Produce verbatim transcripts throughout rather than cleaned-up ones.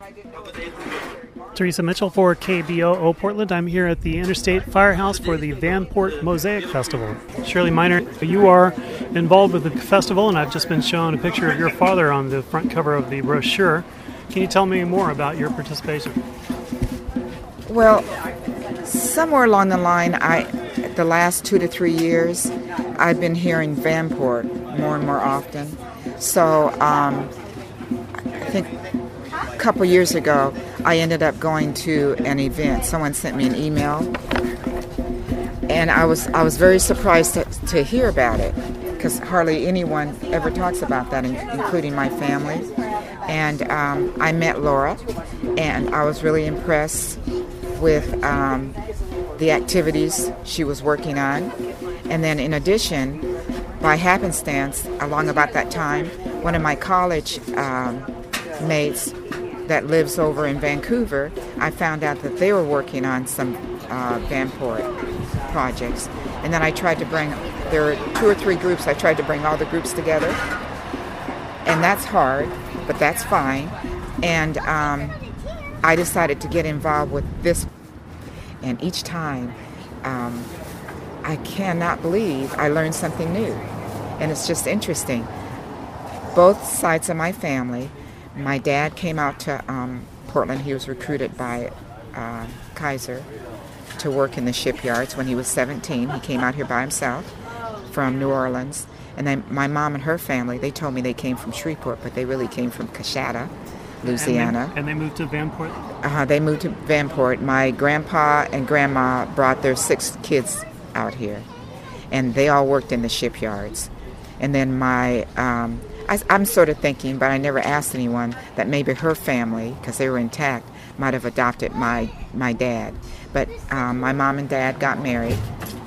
Teresa Mitchell for K B O O Portland. I'm here at the Interstate Firehouse for the Vanport Mosaic Festival. Shirley Miner, you are involved with the festival, and I've just been shown a picture of your father on the front cover of the brochure. Can you tell me more about your participation? Well, somewhere along the line, I, the last two to three years, I've been hearing Vanport more and more often. So um, I think a couple years ago, I ended up going to an event. Someone sent me an email, and I was I was very surprised to, to hear about it, because hardly anyone ever talks about that, including my family. And um, I met Laura, and I was really impressed with um, the activities she was working on. And then in addition, by happenstance, along about that time, one of my college um, mates that lives over in Vancouver, I found out that they were working on some uh, Vanport projects. And then I tried to bring, there were two or three groups, I tried to bring all the groups together. And that's hard, but that's fine. And um, I decided to get involved with this. And each time, um, I cannot believe I learned something new. And it's just interesting. Both sides of my family, my dad came out to um, Portland. He was recruited by uh, Kaiser to work in the shipyards when he was seventeen. He came out here by himself from New Orleans. And then my mom and her family, they told me they came from Shreveport, but they really came from Coshada, Louisiana. And they, and they moved to Vanport? Uh-huh, they moved to Vanport. My grandpa and grandma brought their six kids out here, and they all worked in the shipyards. And then my, um, I, I'm sort of thinking, but I never asked anyone, that maybe her family, because they were intact, might have adopted my, my dad. But um, my mom and dad got married.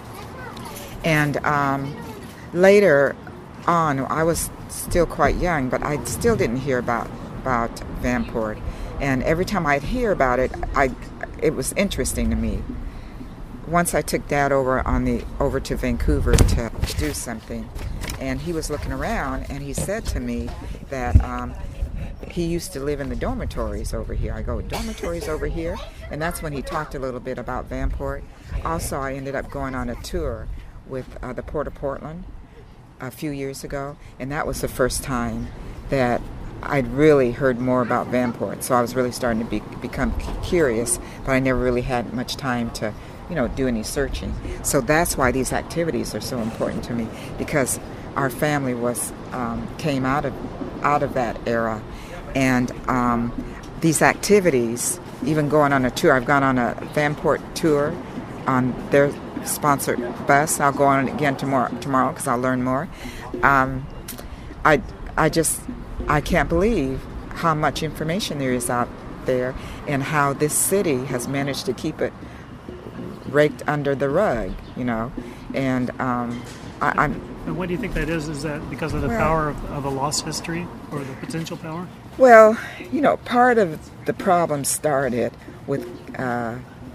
And um, later on, I was still quite young, but I still didn't hear about, about Vanport. And every time I'd hear about it, I, it was interesting to me. Once I took Dad over on the over to Vancouver to do something, and he was looking around, and he said to me that um, he used to live in the dormitories over here. I go, dormitories over here? And that's when he talked a little bit about Vanport. Also, I ended up going on a tour with uh, the Port of Portland a few years ago, and that was the first time that I'd really heard more about Vanport. So I was really starting to be, become curious, but I never really had much time to, you know, do any searching. So that's why these activities are so important to me, because our family was um, came out of out of that era, and um, these activities, even going on a tour. I've gone on a Vanport tour on their sponsored bus. I'll go on it again tomorrow tomorrow because I'll learn more. Um, I I just I can't believe how much information there is out there, and how this city has managed to keep it raked under the rug, you know. And um, I, I'm. And what do you think that is? Is that because of the well, power of, of a lost history, or the potential power? Well, you know, part of the problem started with uh,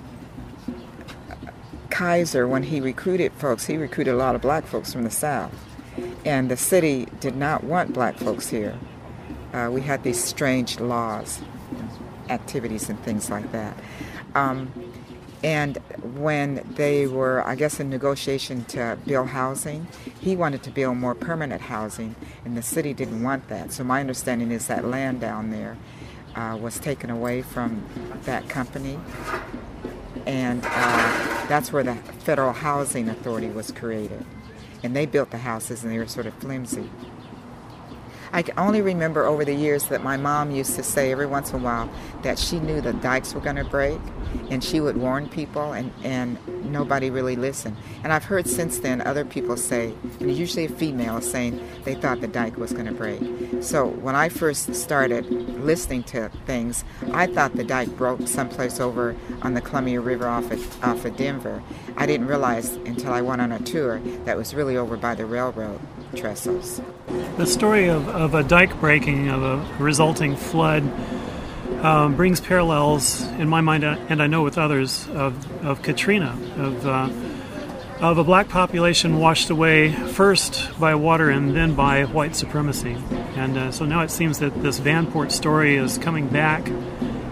Kaiser. When he recruited folks, he recruited a lot of black folks from the South. And the city did not want black folks here. Uh, we had these strange laws, activities, and things like that. Um, and when they were, I guess, in negotiation to build housing, he wanted to build more permanent housing, and the city didn't want that. So my understanding is that land down there uh, was taken away from that company, and uh, that's where the Federal Housing Authority was created. And they built the houses, and they were sort of flimsy. I can only remember over the years that my mom used to say every once in a while that she knew the dikes were going to break, and she would warn people, and, and nobody really listened. And I've heard since then other people say, and usually a female, saying they thought the dike was going to break. So when I first started listening to things, I thought the dike broke someplace over on the Columbia River off of, off of Denver. I didn't realize until I went on a tour that it was really over by the railroad trestles. The story of, of a dike breaking, of a resulting flood, um, brings parallels, in my mind, and I know with others, of, of Katrina, of uh, of a black population washed away first by water and then by white supremacy. And uh, so now it seems that this Vanport story is coming back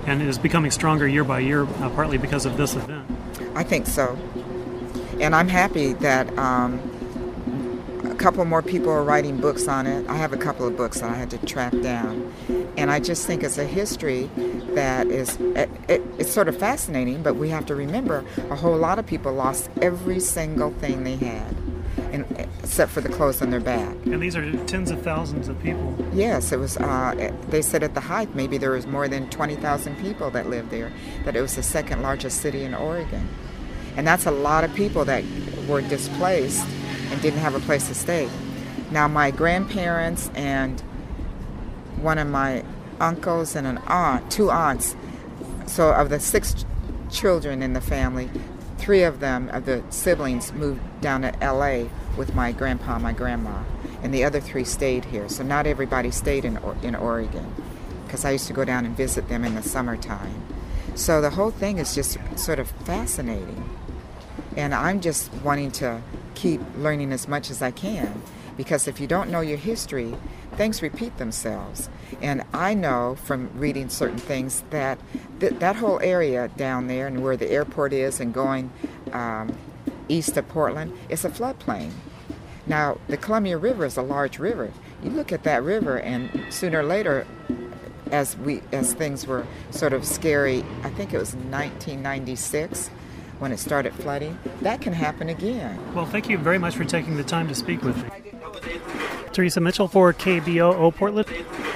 and is becoming stronger year by year, uh, partly because of this event. I think so. And I'm happy that um, a couple more people are writing books on it. I have a couple of books that I had to track down. And I just think it's a history that is, it, it, it's sort of fascinating, but we have to remember a whole lot of people lost every single thing they had, and, except for the clothes on their back. And these are tens of thousands of people. Yes, it was, uh, they said at the height maybe there was more than twenty thousand people that lived there, that it was the second largest city in Oregon. And that's a lot of people that were displaced and didn't have a place to stay. Now my grandparents and one of my uncles and an aunt, two aunts, so of the six children in the family, three of them, of the siblings, moved down to L A with my grandpa and my grandma, and the other three stayed here. So not everybody stayed in, in Oregon, because I used to go down and visit them in the summertime. So the whole thing is just sort of fascinating. And I'm just wanting to keep learning as much as I can, because if you don't know your history, things repeat themselves. And I know from reading certain things that th- that whole area down there and where the airport is and going um, east of Portland is a floodplain. Now, the Columbia River is a large river. You look at that river, and sooner or later, as we as things were sort of scary, I think it was nineteen ninety-six, when it started flooding, that can happen again. Well, thank you very much for taking the time to speak with me. Teresa Mitchell for K B O O Portland.